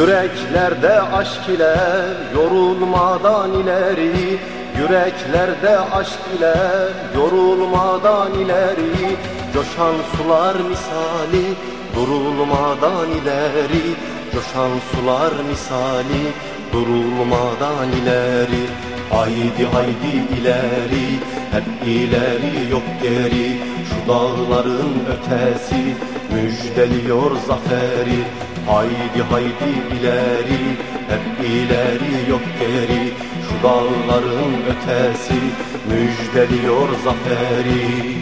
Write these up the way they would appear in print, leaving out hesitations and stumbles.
Yüreklerde aşk ile yorulmadan ileri, yüreklerde aşk ile yorulmadan ileri, coşan sular misali durulmadan ileri, coşan sular misali durulmadan ileri. Haydi haydi ileri, hep ileri yok geri, şu dağların ötesi müjdeliyor zaferi. Haydi haydi ileri, hep ileri yok geri, şu dağların ötesi müjdeliyor zaferi.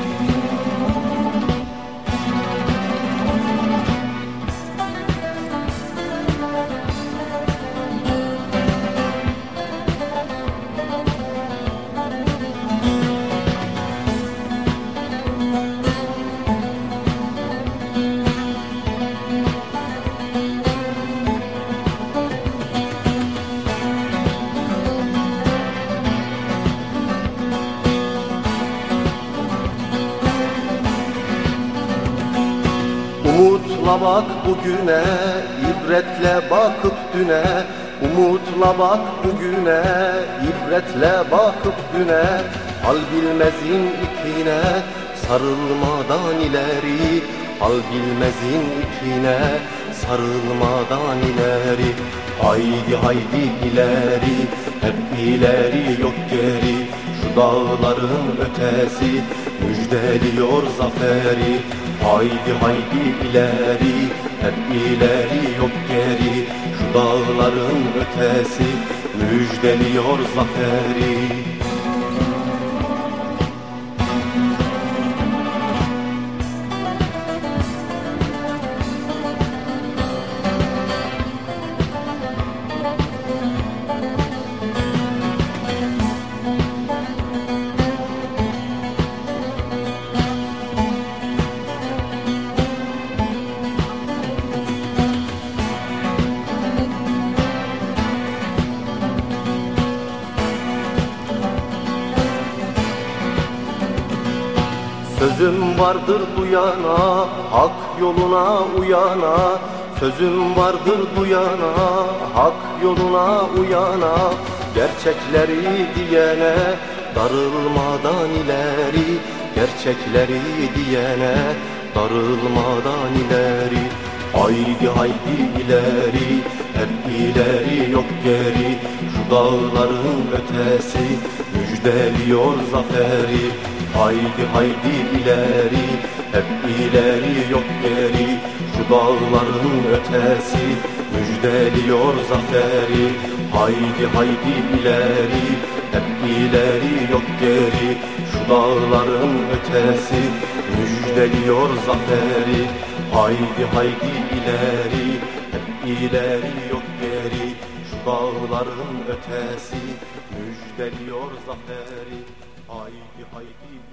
Umutla bak bugüne, ibretle bakıp düne. Umutla bak bugüne, ibretle bakıp düne. Hal bilmezin ipine, sarılmadan ileri. Hal bilmezin ipine, sarılmadan ileri. Haydi haydi ileri, hep ileri yok geri, şu dağların ötesi müjdeliyor zaferi. Haydi haydi ileri, hep ileri yok geri, şu dağların ötesi müjdeliyor zaferi. Sözüm vardır duyana, hak yoluna uyana. Sözüm vardır duyana, hak yoluna uyana. Gerçekleri diyene, darılmadan ileri. Gerçekleri diyene, darılmadan ileri. Haydi haydi ileri, hep ileri yok geri, şu dağların ötesi müjdeliyor zaferi. Haydi haydi ileri, hep ileri yok geri, şu dağların ötesi müjdeliyor zaferi. Haydi haydi ileri, hep ileri yok geri, şu dağların ötesi müjdeliyor zaferi. Haydi haydi ileri, hep ileri yok geri, şu dağların ötesi müjdeliyor zaferi. Haydi haydi